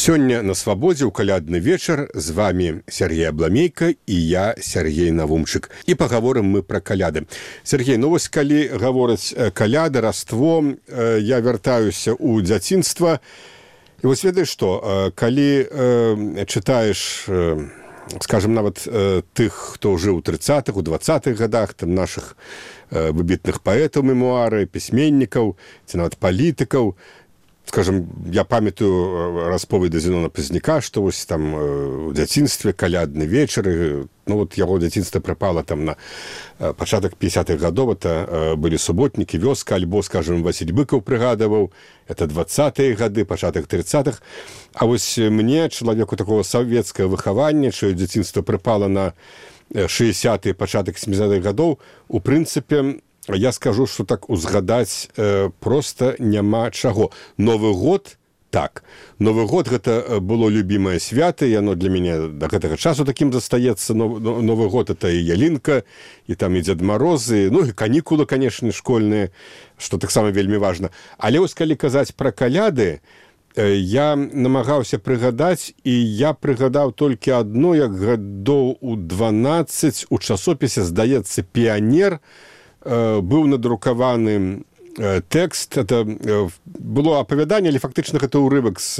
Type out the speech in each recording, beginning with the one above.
Сёння на свабодзе ў калядны вечар з вами Сергей Абламейка і я, Сергей Навумчык. І пагаворым мы пра каляды. Сергей, ну вось калі гавораць каляды, раство, я вяртаюся ў дзяцінства. І вось ведаеш што, калі чытаеш, скажем, нават тых, хто жыў у 30-х, у 20-х годах, там нашых выбітных паэтаў мемуары, пісьменнікаў, ці нават палітыкаў, скажем, я памятаю расповеды Зенона Пазняка, што вось там у дзяцінстве калядны вечар, ну вот яго дзяцінства прапала там на пачатак 50-х гадоў, это былі суботнікі, вёска, альбо, скажем, Васіль Быкаў прыгадываў, это 20-е гады, пачатак 30-х. А вось мне, чалавеку такого савецкага выхавання, чыё дзяцінства прыпала на 60-е, пачатак 70-х гадоў, у прынцыпе, я скажу, што так узгадаць проста няма чаго. Новы год, так. Новы год гэта было любімае свята, і яно для мяне да гэтага часу такім застаецца. Новы год это і ялінка, і там і Дзед Марозы, ну і канікулы, канешне, школьныя, што таксама вельмі важна. Але вось калі казаць пра каляды, я намагаўся прыгадаць, і я прыгадаў толькі адно, як гадоў у 12 у часопісе, здаецца, «Піянер», быў надрукаваны тэкст, это было апавяданне, але фактычна гэта ўрывак з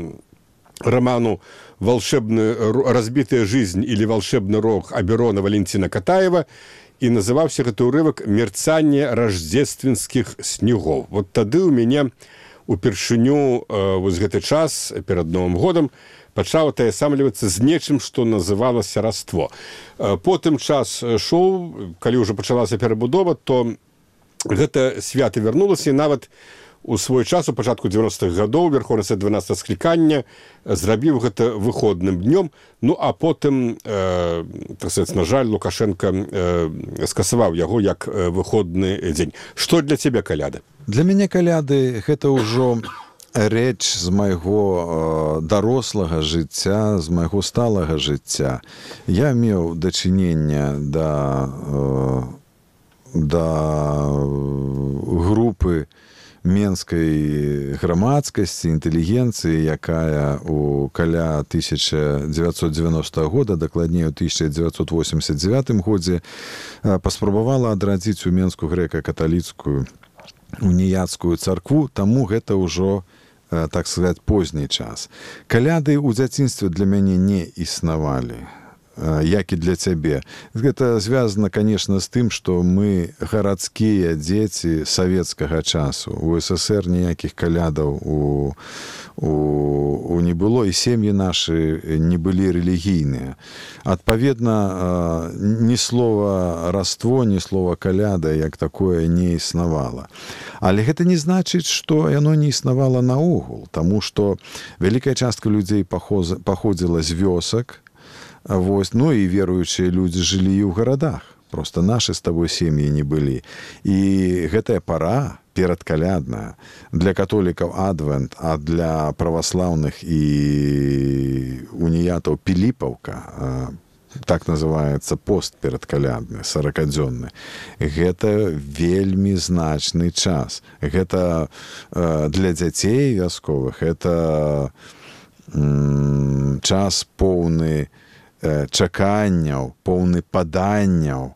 роману «Разбитая жизнь» или «Волшебный рог» Аберона Валентина Катаева, і называўся гэты ўрывак «Мерцанне рождественскіх снегоў». Вот тады ў мяне упершыню вось гэты час перад Новым годам пачаў атаясамлівацца з нечым, што называлася раство. Потым час шоў, калі ўжо пачалася перабудова, то гэта свята вярнулася, і нават у свой час, у пачатку 90-х гадоў, Верховны Савет 12 склікання зрабіў гэта выходным днём, ну а потым, так сказаць, на жаль, Лукашенко скасаваў яго як выходны дзень. Што для цябе каляды? Для мяне каляды гэта ўжо рэч з майго дарослага жыцця, з майго сталага жыцця. Я меў дачынення да групы менскай грамадскасці, інтэлігенцыі, якая каля 1990 года, дакладней у 1989 годзе, паспрабавала адрадзіць у Менскую грэка-каталіцкую уніяцкую царкву, таму гэта ўжо, так сказаць, позні час. Каляды ў дзяцінстве для мяне не існавалі, як і для цябе. Гэта звязана, конечно, з тым, што мы гарадскія дзеці савецкага часу. У СССР ніякіх калядаў не было, і сем'і нашы не былі рэлігійныя. Адпаведна, ні слова раство, ні слова каляда, як такое, не існавала. Але гэта не значыць, што яно не існавала наогул, таму што вялікая частка людзей паходзіла з вёсак, вось, ну і веруючыя людзі жылі і ў гарадах. Проста нашы з табой сем'і не былі. І гэтая пара перадкалядная для католікаў адвент, а для праваслаўных і уніятаў піліпаўка, так называецца пост перадкалядны, 40-дзённы. Гэта вельмі значны час. Гэта для дзяцей вясковых, гэта час поўны чаканняў, поўны паданняў,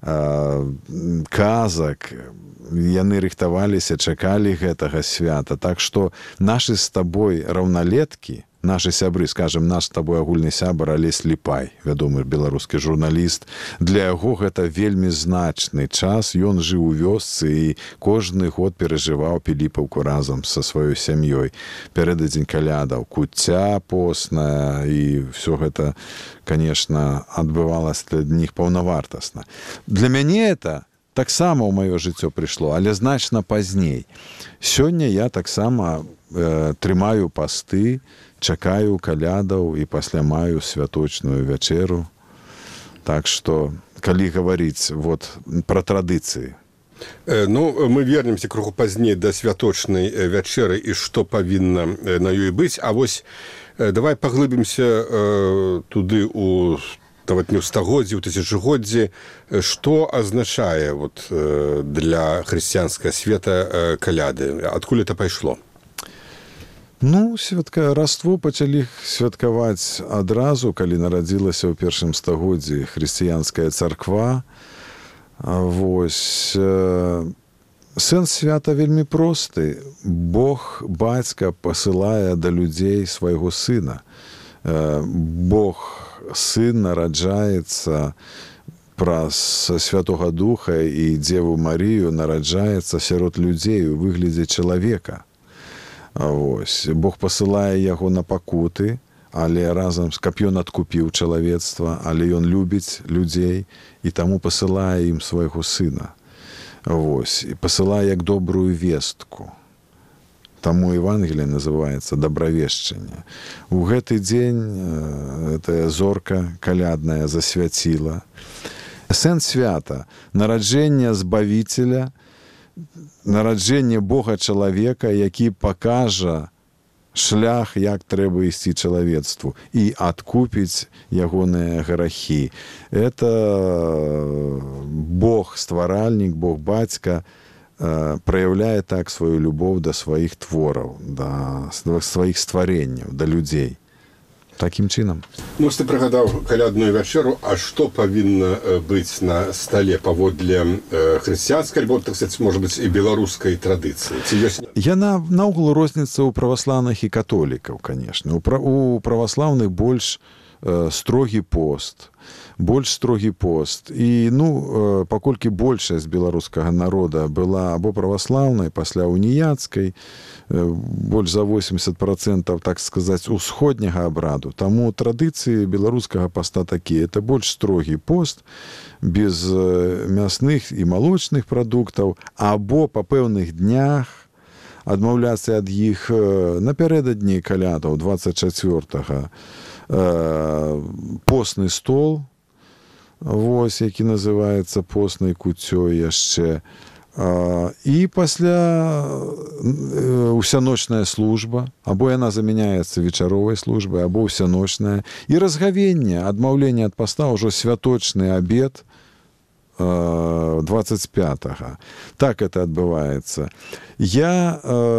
казак. Яны рыхтаваліся, чакалі гэтага свята. Так што нашы з табой раўналеткі, нашы сябры, скажем, наш з табой агульны сябар Алесь Ліпай, вядомы беларускі журналіст, для яго гэта вельмі значны час. Ён жыў у вёсцы і кожны год перажываў Піліпаўку разам са сваёй сям'ёй. Перададзень калядаў, куцця постная, і ўсё гэта, конечно, адбывалася для них паўнавартасна. Для мяне это таксама ў маё жыццё прыйшло, але значна пазней. Сёння я таксама трымаю пасты, чакаю калядаў і пасля маю святочную вячэру. Так што, калі гаварыць вот пра традыцыі. Ну, мы вернемся крыху пазней да святочнай вячэры і што павінна на ёй быць. А вось давай паглыбімся туды у стагоддзі, у тысячагоддзі. Што азначае вот для хрысціянскага света каляды? Адкуль это пайшло? Ну, раство пачалі святкаваць адразу, калі нарадзілася ў першым стагоддзі хрысціянская царква. Вось. Сэнс свята вельмі просты. Бог, бацька, пасылае да людзей свайго сына. Бог, сын, нараджаецца праз Святога Духа і Дзеву Марію, нараджаецца сярод людзей у выглядзе чалавека. Вось. Бог пасылае яго на пакуты, але разам, каб ён адкупіў чалавецтва, але ён любіць людзей і таму пасылае ім свайго сына. Вось. І пасылае як добрую вестку. Таму Евангелие называецца добравешчанне. У гэты дзень гэтая зорка калядная засвяціла. Сэнс свята – нараджэнне Збавіцеля, нараджэнне Бога чалавека, які пакажа шлях, як трэба ісці чалавецтву і адкупіць ягоныя грахі. Это Бог стваральнік, Бог бацька праяўляе так сваю любоў да сваіх твораў, да сваіх стварэнняў, да людзей. Такім чынам. Ну, ты прыгадаў калядную вячэру, а што павінна быць на стале паводле хрысціянскай, альбо, так сказаць, можа быць, і беларускай традыцыі? Яна наогул розніца ў праваслаўных і католікаў, канешне. У праваслаўных больш строгі пост. Больш строгі пост. І, паколькі большасць беларускага народа была або праваслаўнай, пасля уніяцкай, больш за 80%, так сказаць, усходняга абраду. Таму традыцыі беларускага поста такія. Это больш строгі пост, без мясных і малочных прадуктаў, або па пэўных днях адмаўляцца ад іх напярэдадні калядаў 24-го. Постны стол, вось, які называецца постнай куцёй яшчэ. І пасля усяночная служба, або яна замяняецца вечаровай службай, або усяночная. І разгавенне, адмаўленне ад паста, ўжо святочны абед 25-го. Так это адбываецца. Я,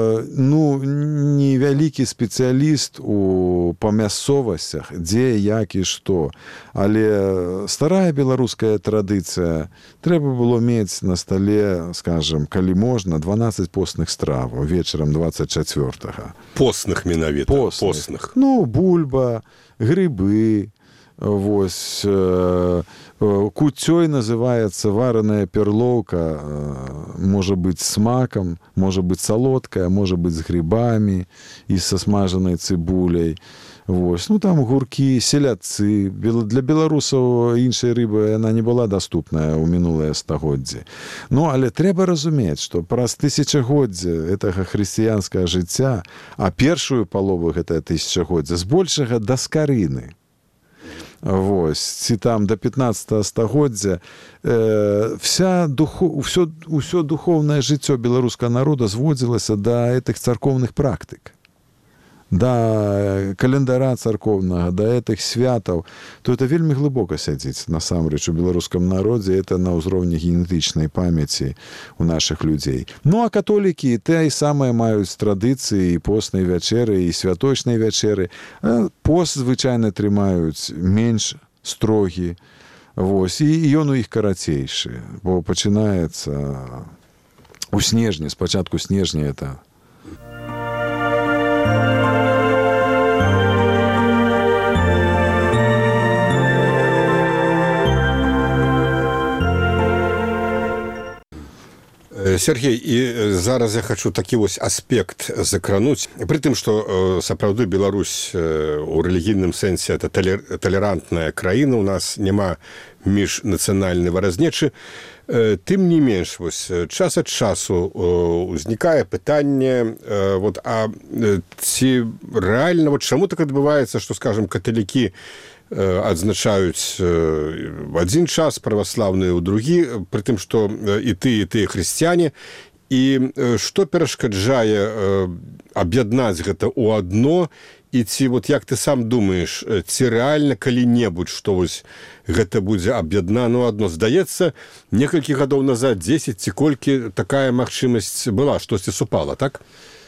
не вялікі спецыяліст па мясцовасцях, дзе, як і што. Але старая беларуская традыцыя, трэба было мець на стале, скажем, калі можна, 12 постных страваў вечарам 24-го. Постных менавіта? Постных. Бульба, грыбы, вось, куцёй называецца вараная перлоўка, можа быць з макам, можа быць салодкая, можа быць з грибамі і са смажанай цыбуляй. Вось. Там гуркі, селядцы. Для беларусаў іншай рыбы яна не была даступная ў мінулае стагоддзе. Але трэба разумець, што праз тысячагоддзе гэтага хрысціянскага жыцця, а першую палову гэтага тысячагоддзя збольшага да скарыны. Вось, ці там да 15 стагоддзя ўсё духоўнае жыццё беларускага народа зводзілася да гэтых царкоўных практык, да календара царкоўнага, да гэтых святаў, то это вельмі глыбока сядзіць насамрэч у беларускам народзе, это на ўзроўні генетычнай памяці у нашых людзей. А католікі тыя самыя маюць традыцыі і постнай вячэры, і святочнай вячэры. Пост звычайна трымаюць менш строгі. Вось, і ён у іх карацейшы, бо пачынаецца у снежні, спачатку снежня это. Сергей, і зараз я хочу такі вось аспект закрануць. Пры тым, што сапраўды Беларусь у рэлігійным сэнсе это талерантная краіна, у нас няма міжнацыянальнай варазнечы. Тым не менш, вось, час ад часу ўзнікае пытанне, ці рэальна, чаму так адбываецца, што, скажам, каталікі адзначаюць в адзін час, праваслаўныя ў другі, пры тым, што і тыя хрысціяне. І што перашкаджае аб'яднаць гэта ў адно, і ці, як ты сам думаеш, ці рэальна калі-небудзь, што вось гэта будзе аб'яднана ў адно? Здаецца, некалькі гадоў назад, 10 ці колькі, такая магчымасць была, штосьці супала, так?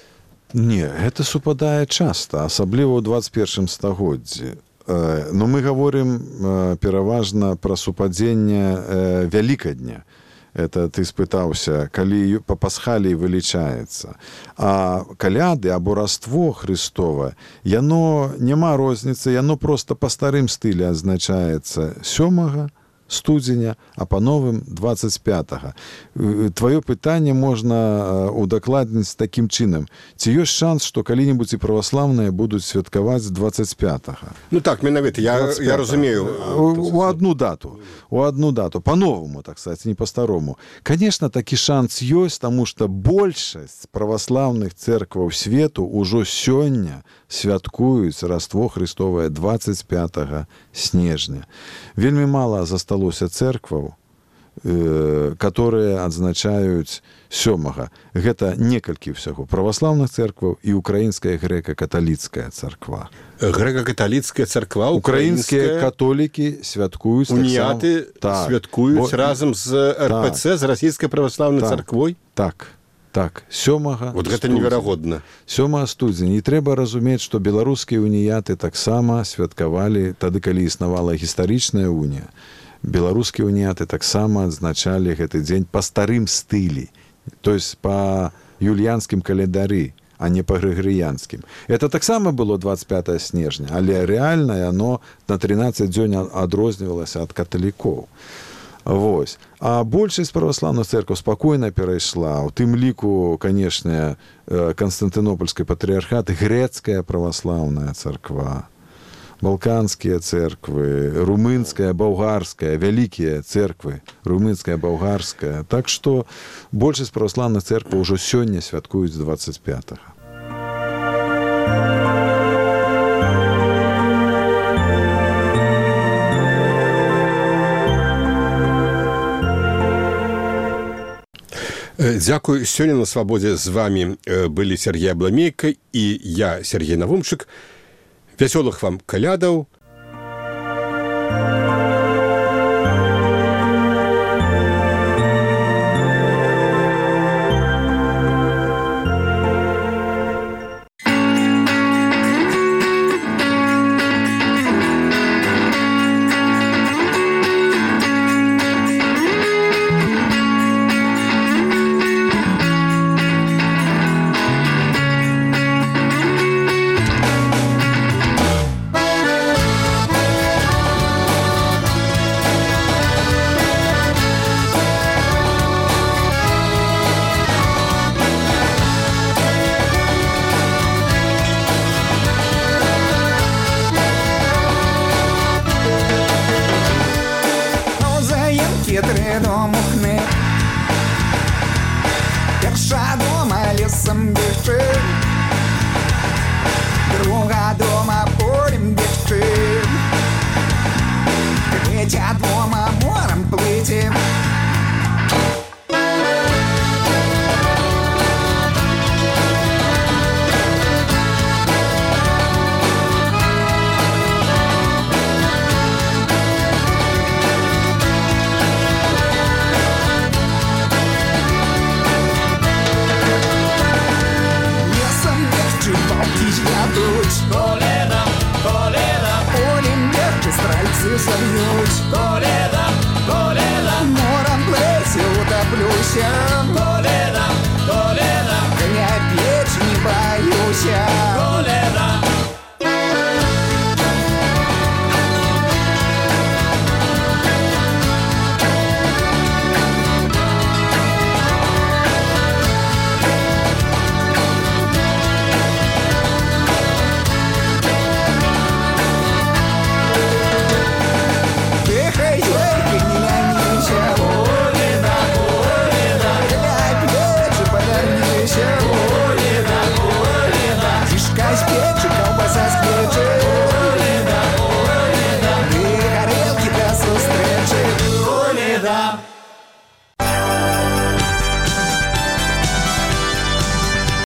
Не, гэта супадае часта, асабліва ў 21 стагоддзі. Но мы гаворым пераважна пра супадзенне Вялікадня. Это ты спытаўся, калі па пасхаліі вылічаецца. А каляды або раство Христова, яно няма розніцы, яно проста па старым стылі адзначаецца 7 студзеня, а па новым 25. Твоё пытанне можна удакладніць такім чынам. Ці ёсць шанс, што калі-небудзь і праваслаўныя будуць святкаваць 25? Ну так, менавіта, я разумею. У одну дату. По-новому, так сказать, не по-старому. Конечно, такі шанс ёсць, таму што большасць праваслаўных церкваў свету ўжо сёння святкуюць раство Христовае 25 снежня. Вельмі мала засталося церкваў, которые адзначаюць 7. Гэта некалькі ўсяго праваслаўных церкваў і украінская грэка-каталіцкая царква. Грэка-каталіцкая царква, украінскія католікі святкуюць уніяты святкуюць разам з РПЦ, з расійскай праваслаўнай царквой? Так. 7 вот гэта неверагодна. 7 студзеня. І трэба разумець, што беларускія уніяты таксама святкавалі тады, калі існавала гістарычная унія. Беларускія уніяты таксама адзначалі гэты дзень па старым стылі, то есть па юліянскім календары, а не па грыгорыянскім. Это таксама было 25 снежня, але рэальна яно на 13 дзён адрознівалася ад каталікоў. Вось. А большасць праваслаўных церкваў спакойна перайшла. У тым ліку, канешне, Канстантынопольскі патрыархат, грэцкая праваслаўная царква, балканскія церквы, румынская, балгарская, вялікія церквы, румынская, балгарская. Так што большасць праваслаўных церкваў ўжо сёння святкуюць 25. Дзякуй. Сёння на свабодзе з вами былі Сергей Абламейка і я, Сергей Навумчык. Вясёлых вам калядаў,